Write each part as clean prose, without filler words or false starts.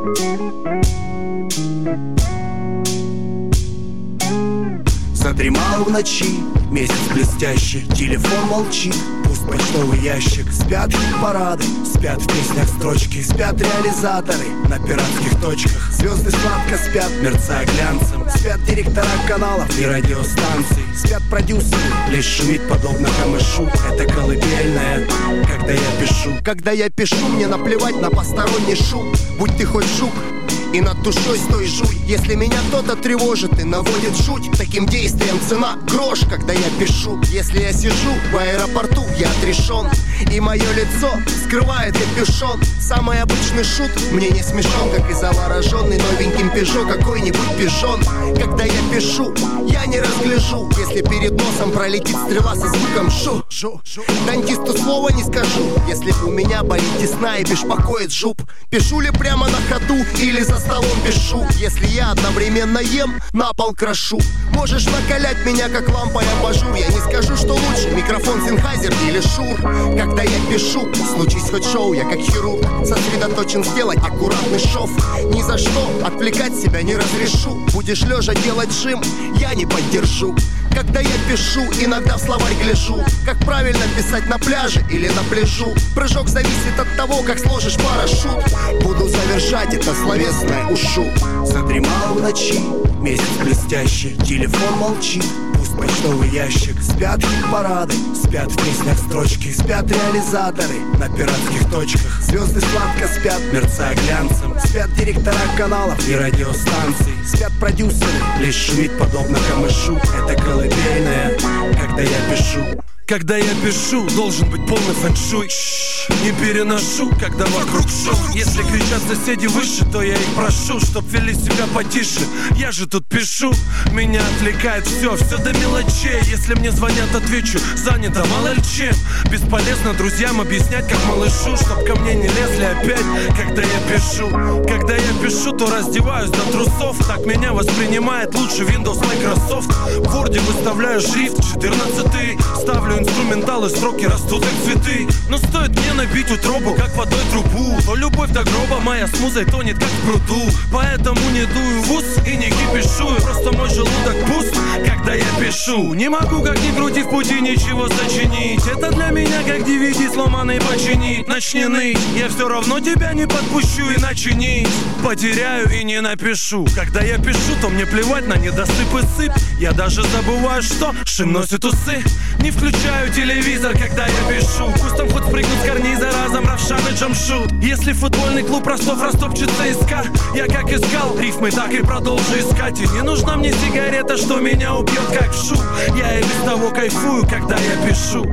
Задремал в ночи, месяц блестящий, телефон молчит, пусть почтовый ящик. Спят хит-парады, спят в песнях строчки, спят реализаторы на пиратских точках. Звезды сладко спят, мерцая глянцем, спят директора каналов и радиостанций, спят продюсеры, лишь шумит подобно камышу. Это колыбельная, когда я пишу. Когда я пишу, мне наплевать на посторонний шум. Будь ты хоть жук, и над душой стой жуй. Если меня кто-то тревожит и наводит жуть, таким действием цена грош, когда я пишу. Если я сижу в аэропорту, я отрешен, и мое лицо скрывает капюшон. Самый обычный шут мне не смешон, как и завороженный новеньким Пежо какой-нибудь пижон. Когда я пишу, я не разгляжу, если перед носом пролетит стрела со звуком шу. Дантисту слова не скажу, если у меня болит десна и беспокоит жуп. Пишу ли прямо на ходу или за столом пишу? Если я одновременно ем, на пол крошу. Можешь накалять меня, как лампой абажур, я не скажу, что лучше, микрофон Sennheiser или Шур. Когда я пишу, случись хоть шоу, я как хирург сосредоточен сделать аккуратный шов. Ни за что отвлекать себя не разрешу. Будешь лежа делать жим, я не поддержу. Когда я пишу, иногда в словарь гляжу, как правильно писать на пляже или на пляжу. Прыжок зависит от того, как сложишь парашют. Буду завершать это словесное ушу. Задремал в ночи, месяц блестящий, телефон молчит, пусть почтовый ящик. Спят хит-парады, спят в песнях строчки, спят реализаторы на пиратских точках. Звезды сладко спят, мерцая глянцем, спят директора каналов и радиостанций, спят продюсеры, лишь шумит подобно камышу. Это колыбельная, когда я пишу. Когда я пишу, должен быть полный фэншуй. Не переношу, когда вокруг шум. Если кричат соседи выше, то я их прошу, чтоб вели себя потише. Я же тут пишу, меня отвлекает все до мелочей. Если мне звонят, отвечу, занято мало ли чем. Бесполезно друзьям объяснять, как малышу, чтоб ко мне не лезли опять, когда я пишу. Когда я пишу, то раздеваюсь до трусов. Так меня воспринимает лучше Windows, Microsoft. В Word выставляю шрифт 14-й, ставлю инструменталы, строки растут как цветы. Но стоит мне набить утробу, как водой трубу, то любовь до гроба моя с музой тонет, как в пруду. Поэтому не дую в ус и не кипишу, просто мой желудок пуст, когда я пишу. Не могу, как ни крути, в пути ничего сочинить. Это для меня как DVD сломанный починить. Начни ныть, я все равно тебя не подпущу, иначе нить потеряю и не напишу. Когда я пишу, то мне плевать на недосып и сыпь. Я даже забываю, что Шим носит усы. Не включаю телевизор, когда я пишу. Пусть там хоть спрыгнут с карниза разом Равшан и Джамшут. Если футбольный клуб Ростов растопчет ЦСКА, я как искал рифмы, так и продолжу искать. И не нужна мне сигарета, что меня убьет как в шут. Я и без того кайфую, когда я пишу.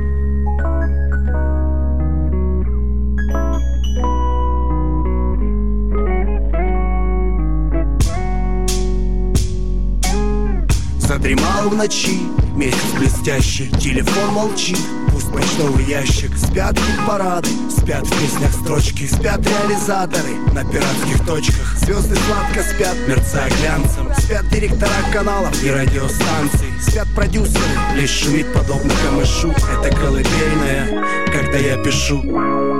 Задремал в ночи, месяц блестящий, телефон молчит, пусть почтовый ящик. Спят хит-парады, спят в песнях строчки, спят реализаторы на пиратских точках. Звезды сладко спят, мерцая глянцем, спят директора каналов и радиостанций, спят продюсеры, лишь шумит подобно камышу. Это колыбельная, когда я пишу.